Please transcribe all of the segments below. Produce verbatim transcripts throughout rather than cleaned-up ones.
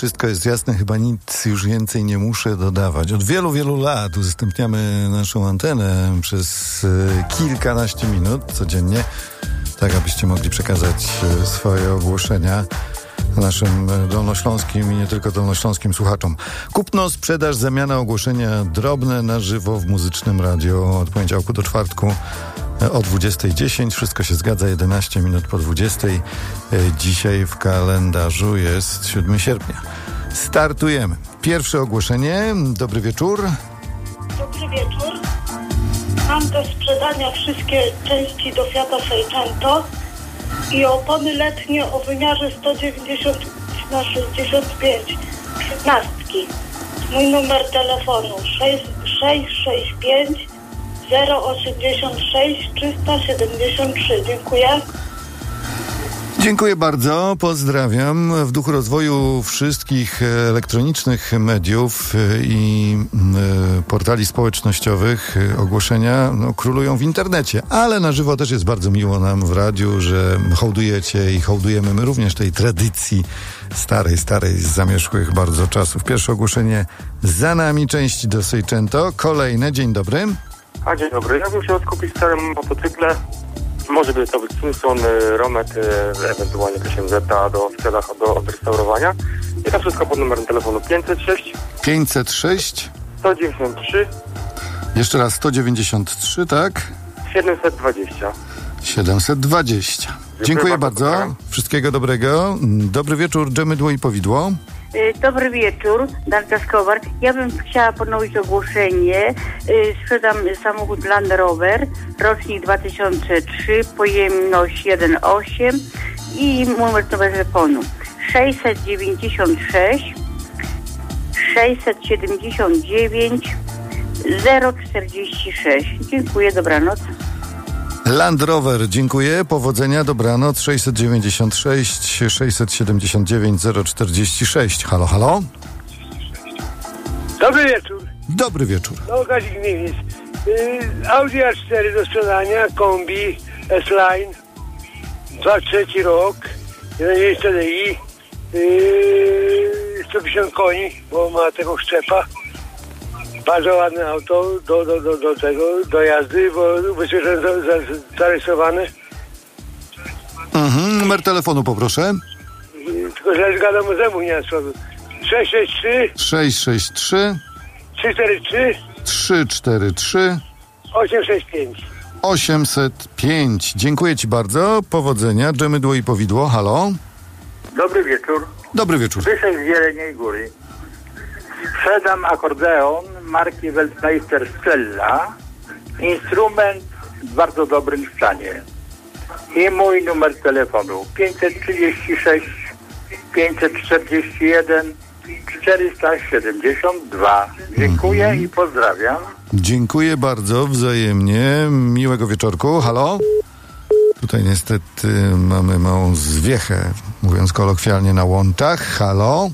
wszystko jest jasne, chyba nic już więcej nie muszę dodawać. Od wielu, wielu lat udostępniamy naszą antenę przez kilkanaście minut codziennie, tak abyście mogli przekazać swoje ogłoszenia naszym dolnośląskim i nie tylko dolnośląskim słuchaczom. Kupno, sprzedaż, zamiana, ogłoszenia drobne na żywo w Muzycznym Radio od poniedziałku do czwartku o dwudziestej dziesięć. Wszystko się zgadza, jedenaście minut po dwudziestej. Dzisiaj w kalendarzu jest siódmego sierpnia. Startujemy. Pierwsze ogłoszenie. Dobry wieczór. Dobry wieczór. Mam do sprzedania wszystkie części do Fiata Seicento i opony letnie o wymiarze sto dziewięćdziesiąt na sześćdziesiąt pięć. piętnastki. Mój numer telefonu sześć sześć pięć zero osiemdziesiąt sześć trzysta siedemdziesiąt trzy. Dziękuję. Dziękuję bardzo, pozdrawiam. W duchu rozwoju wszystkich elektronicznych mediów i portali społecznościowych ogłoszenia no, królują w internecie, ale na żywo też jest bardzo miło nam w radiu, że hołdujecie i hołdujemy my również tej tradycji starej, starej, z zamierzchłych bardzo czasów. Pierwsze ogłoszenie za nami, części do Seicento. Kolejne, dzień dobry. A dzień dobry, ja bym chciał skupić stare motocykle. Może by to być Simpson, Romet, ewentualnie jakaś M Z do sprzedach, do odrestaurowania. I to wszystko pod numerem telefonu pięćset sześć pięćset sześć sto dziewięćdziesiąt trzy Jeszcze raz sto dziewięćdziesiąt trzy, tak? siedemset dwadzieścia siedemset dwadzieścia. Dziękuję, Dziękuję bardzo. bardzo. Wszystkiego dobrego. Dobry wieczór, Dżemydło i Powidło. Dobry wieczór, Darka Skowar. Ja bym chciała ponowić ogłoszenie. Sprzedam samochód Land Rover, rocznik dwa tysiące trzy, pojemność jeden przecinek osiem i numer telefonu sześćset dziewięćdziesiąt sześć sześćset siedemdziesiąt dziewięć zero czterdzieści sześć. Dziękuję, dobranoc. Land Rover, dziękuję, powodzenia, dobranoc. Sześćset dziewięćdziesiąt sześć sześćset siedemdziesiąt dziewięć zero czterdzieści sześć. Halo, halo. Dobry wieczór. Dobry wieczór. No, Kazik Gniewiec. Yy, Audi A cztery do sprzedania, kombi, S-Line, dwa tysiące trzeci rok, jeden przecinek dziewięć T D I, yy, sto pięćdziesiąt koni, bo ma tego szczepa. Bardzo ładne auto do, do, do, do tego, do jazdy, bo ubezpieczenie za, za, zarejestrowane. Mhm, numer telefonu poproszę. Tylko że zgadam o zemu, nie sześć sześć trzy sześć sześć trzy trzy cztery trzy trzy cztery trzy osiem sześć pięć. osiemset pięć. Dziękuję ci bardzo. Powodzenia. Dżemydło i Powidło. Halo. Dobry wieczór. Dobry wieczór. Zbyszek z Jeleniej Góry. Sprzedam akordeon marki Weltmeister Stella. Instrument w bardzo dobrym stanie. I mój numer telefonu pięćset trzydzieści sześć pięćset czterdzieści jeden czterysta siedemdziesiąt dwa. Dziękuję mm. i pozdrawiam. Dziękuję bardzo, wzajemnie. Miłego wieczorku. Halo? Tutaj niestety mamy małą zwiechę, mówiąc kolokwialnie, na łączach. Halo?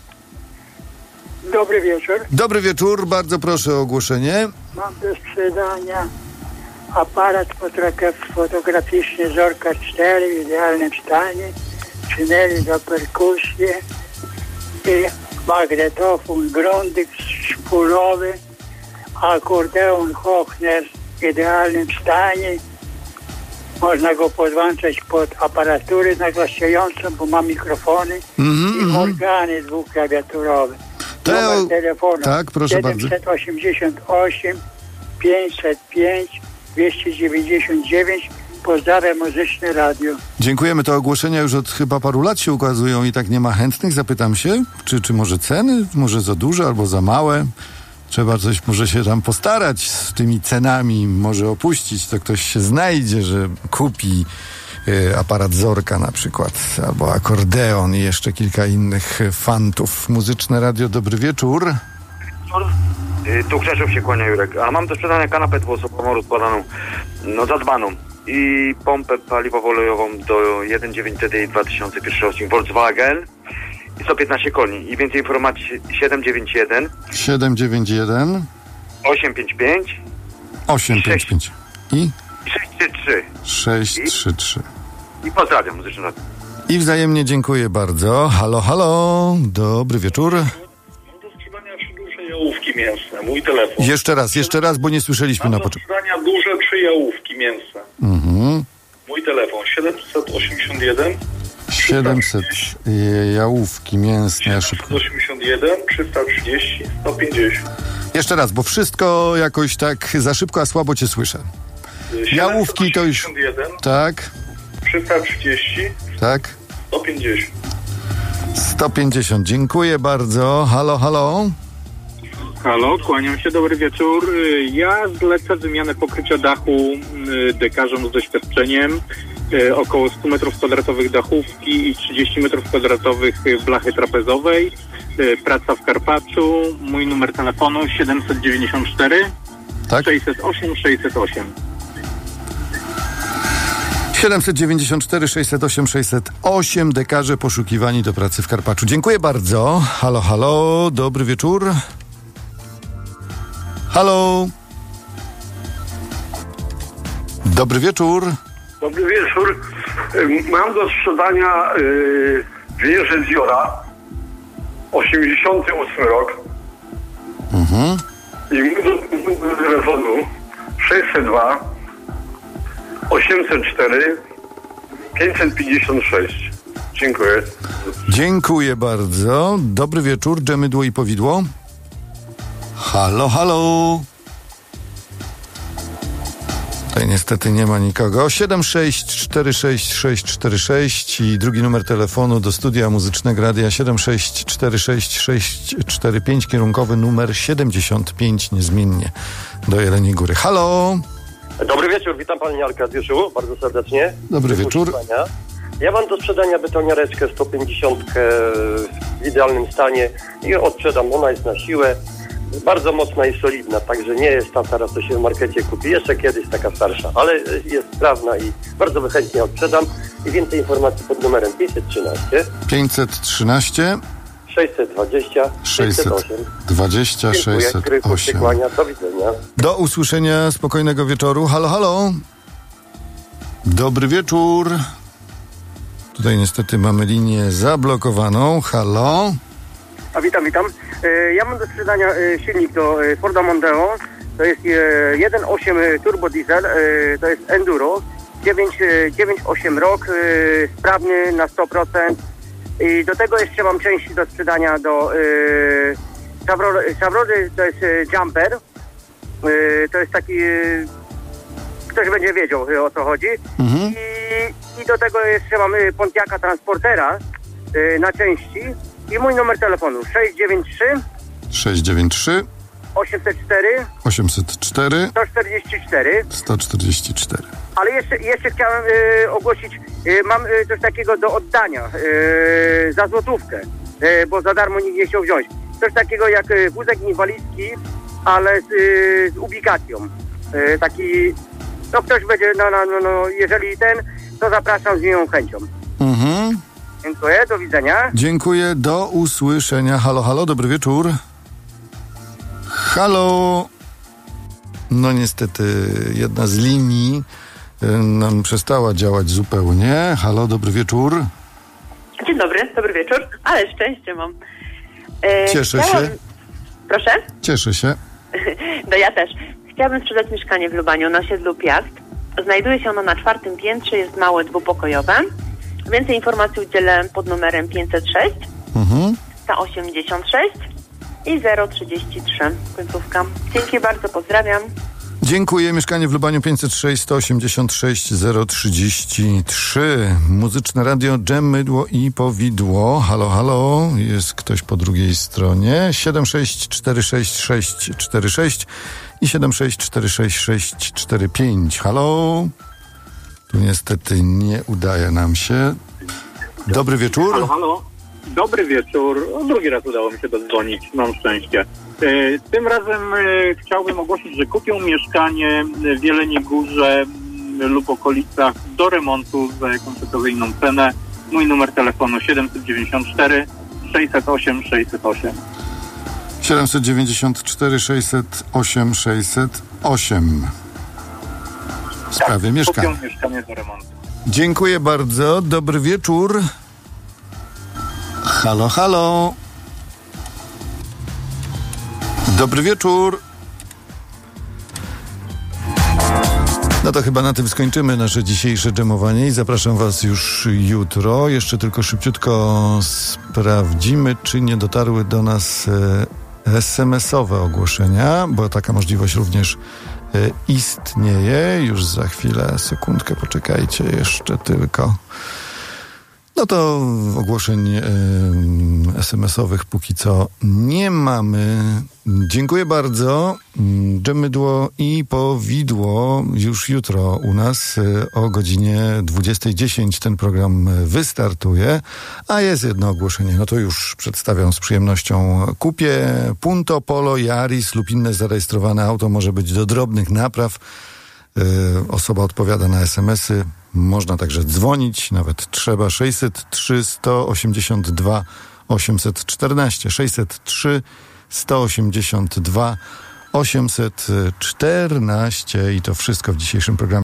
Dobry wieczór. Dobry wieczór, bardzo proszę o ogłoszenie. Mam do sprzedania aparat fotograficzny Zorka cztery w idealnym stanie, czyneli do perkusji i magnetofon Grundig szpulowy, akordeon Hochner w idealnym stanie. Można go podłączać pod aparaturę nagłaśniającą, bo ma mikrofony mm-hmm, i organy dwuklawiaturowe. Teo... Numer telefonu tak, proszę siedemset osiemdziesiąt osiem pięćset pięć dwieście dziewięćdziesiąt dziewięć. Pozdrawiam, Muzyczne Radio. Dziękujemy. Te ogłoszenia już od chyba paru lat się ukazują i tak nie ma chętnych. Zapytam się, czy, czy może ceny? Może za duże albo za małe? Trzeba coś może się tam postarać z tymi cenami, może opuścić, to ktoś się znajdzie, że kupi y, aparat Zorka na przykład, albo akordeon i jeszcze kilka innych fantów. Muzyczne Radio, dobry wieczór. Y, tu Krzeszów się kłania, Jurek. A mam do sprzedania kanapę dwuosobową rozkładaną, no zadbaną i pompę paliwowo-olejową do jeden przecinek dziewięć T D I dwa tysiące pierwszy rocznik Volkswagen. I sto piętnaście koni. I więcej informacji siedem dziewięć jeden siedem dziewięć jeden osiem pięć pięć osiem pięć pięć i sześć trzy trzy sześć trzy trzy. I pozdrawiam, Muzyczny Radio. I wzajemnie dziękuję bardzo. Halo, halo, dobry wieczór. Mam do sprzedania trzy duże jałówki mięsne. Mój telefon. Jeszcze raz, jeszcze raz, bo nie słyszeliśmy Mam na początku. do sprzedania duże trzy jałówki mięsne. Mhm. Mój telefon siedemset osiemdziesiąt jeden siedemset jałówki mięsne. Ja szybko. siedemset osiemdziesiąt jeden trzysta trzydzieści sto pięćdziesiąt. Jeszcze raz, bo wszystko jakoś tak za szybko, a słabo cię słyszę. Jałówki to już... siedemset osiemdziesiąt jeden Tak, trzysta trzydzieści tak. sto pięćdziesiąt. sto pięćdziesiąt. Dziękuję bardzo. Halo, halo. Halo, kłaniam się, dobry wieczór. Ja zlecę wymianę pokrycia dachu dekarzom z doświadczeniem. Około sto metrów kwadratowych dachówki i trzydzieści metrów kwadratowych blachy trapezowej. Praca w Karpaczu. Mój numer telefonu siedemset dziewięćdziesiąt cztery Tak? sześćset osiem sześćset osiem. siedemset dziewięćdziesiąt cztery sześćset osiem sześćset osiem. Dekarze poszukiwani do pracy w Karpaczu. Dziękuję bardzo. Halo, halo. Dobry wieczór. Halo. Dobry wieczór. Dobry wieczór. Mam do sprzedania yy, wieżę z Jora, osiemdziesiąty ósmy rok. Mhm. I mój numer telefonu sześćset dwa osiemset cztery pięćset pięćdziesiąt sześć. Dziękuję. Dziękuję bardzo. Dobry wieczór. Dżemydło i powidło. Halo, halo. Tutaj niestety nie ma nikogo. siedem sześć cztery sześć sześć cztery sześć i drugi numer telefonu do studia muzycznego radia siedem sześć cztery sześć sześć cztery pięć, kierunkowy numer siedemdziesiąt pięć niezmiennie do Jeleniej Góry. Halo. Dobry wieczór, witam panie Arkadiuszu, bardzo serdecznie. Dobry wieczór. Ja mam do sprzedania betoniareczkę sto pięćdziesiąt w idealnym stanie i odsprzedam, ona jest na siłę. Bardzo mocna i solidna, także nie jest ta teraz, co się w markecie kupi. Jeszcze kiedyś taka starsza, ale jest sprawna i bardzo chętnie odsprzedam. I więcej informacji pod numerem pięćset trzynaście pięćset trzynaście sześćset dwadzieścia sześćset osiem. dwadzieścia sześćset osiem. Do widzenia. Do usłyszenia, spokojnego wieczoru. Halo, halo. Dobry wieczór. Tutaj niestety mamy linię zablokowaną. Halo. A witam, witam. Ja mam do sprzedania silnik do Forda Mondeo. To jest jeden przecinek osiem turbo diesel, to jest Enduro. dziewięć przecinek osiem rok, sprawny na sto procent. I do tego jeszcze mam części do sprzedania do Chavrody, to jest Jumper. To jest taki, ktoś będzie wiedział, o co chodzi. Mhm. I, I do tego jeszcze mamy Pontiaca Transportera na części. I mój numer telefonu sześć dziewięć trzy sześć dziewięć trzy osiemset cztery osiemset cztery sto czterdzieści cztery sto czterdzieści cztery. Ale jeszcze, jeszcze chciałem y, ogłosić, y, mam y, coś takiego do oddania y, za złotówkę, y, bo za darmo nikt nie chciał wziąć. Coś takiego jak y, wózek inwalidzki, ale z, y, z ubikacją. Y, taki, no ktoś będzie, no, no, no, no, jeżeli ten, to zapraszam z miłą chęcią. Mhm. Dziękuję, do widzenia. Dziękuję, do usłyszenia. Halo, halo, dobry wieczór. Halo. No niestety jedna z linii nam przestała działać zupełnie. Halo, dobry wieczór. Dzień dobry, dobry wieczór. Ale szczęście mam. E, Cieszę chciałam... się. Proszę? Cieszę się. No ja też. Chciałabym sprzedać mieszkanie w Lubaniu na osiedlu Piast. Znajduje się ono na czwartym piętrze, jest małe, dwupokojowe. Więcej informacji udzielę pod numerem pięćset sześć mhm. sto osiemdziesiąt sześć i zero trzydzieści trzy końcówka. Dzięki bardzo, pozdrawiam. Dziękuję. Mieszkanie w Lubaniu pięćset sześć sto osiemdziesiąt sześć zero trzydzieści trzy. Muzyczne radio, dżem, mydło i powidło. Halo, halo. Jest ktoś po drugiej stronie. siedem sześć cztery sześć sześć cztery sześć i siedem sześć cztery sześć sześć cztery pięć. Halo. Tu niestety nie udaje nam się. Dobry wieczór. Halo, halo. Dobry wieczór. O, drugi raz udało mi się dodzwonić. Mam szczęście. E, tym razem e, chciałbym ogłosić, że kupię mieszkanie w Jeleniej Górze m, lub okolicach do remontu za koncepcyjną cenę. Mój numer telefonu siedemset dziewięćdziesiąt cztery sześćset osiem sześćset osiem. siedemset dziewięćdziesiąt cztery sześćset osiem sześćset osiem. W sprawie tak, mieszkania. Kupię mieszkanie do remontu. Dziękuję bardzo. Dobry wieczór. Halo, halo. Dobry wieczór. No to chyba na tym skończymy nasze dzisiejsze dżemowanie i zapraszam was już jutro. Jeszcze tylko szybciutko sprawdzimy, czy nie dotarły do nas es em esowe ogłoszenia, bo taka możliwość również istnieje. Już za chwilę, sekundkę, poczekajcie jeszcze tylko. No to ogłoszeń y, es em esowych póki co nie mamy. Dziękuję bardzo. Dżemydło i powidło już jutro u nas y, o godzinie dwudziesta dziesięć ten program wystartuje, a jest jedno ogłoszenie. No to już przedstawiam z przyjemnością. Kupię Punto, Polo, Yaris lub inne zarejestrowane auto, może być do drobnych napraw. Y, osoba odpowiada na es em esy. Można także dzwonić, nawet trzeba. sześćset trzy sto osiemdziesiąt dwa osiemset czternaście sześćset trzy sto osiemdziesiąt dwa osiemset czternaście i to wszystko w dzisiejszym programie.